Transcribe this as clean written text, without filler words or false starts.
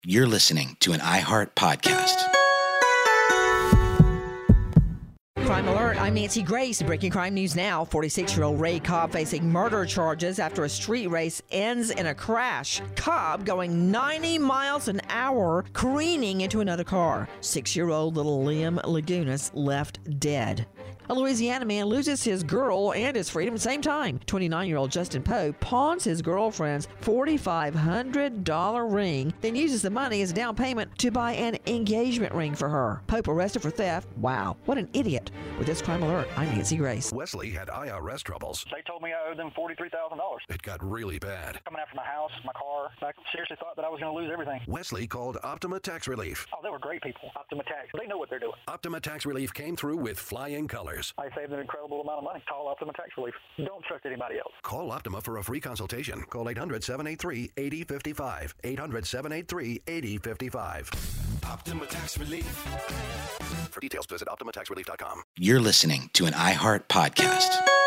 You're listening to an iHeart podcast. Crime Alert, I'm Nancy Grace. Breaking crime news now. 46-year-old Ray Cobb facing murder charges after a street race ends in a crash. Cobb going 90 miles an hour, careening into another car. 6-year-old little Liam Lagunas left dead. A Louisiana man loses his girl and his freedom at the same time. 29-year-old Justin Poe pawns his girlfriend's $4,500 ring, then uses the money as a down payment to buy an engagement ring for her. Pope arrested for theft. Wow, what an idiot. With this Crime Alert, I'm Nancy Grace. Wesley had IRS troubles. They told me I owed them $43,000. It got really bad. Coming after my house, my car. I seriously thought that I was going to lose everything. Wesley called Optima Tax Relief. Oh, they were great people. Optima Tax. They know what they're doing. Optima Tax Relief came through with flying colors. I saved an incredible amount of money. Call Optima Tax Relief. Don't trust anybody else. Call Optima for a free consultation. Call 800-783-8055. 800-783-8055. Optima Tax Relief. For details, visit OptimaTaxRelief.com. You're listening to an iHeart podcast.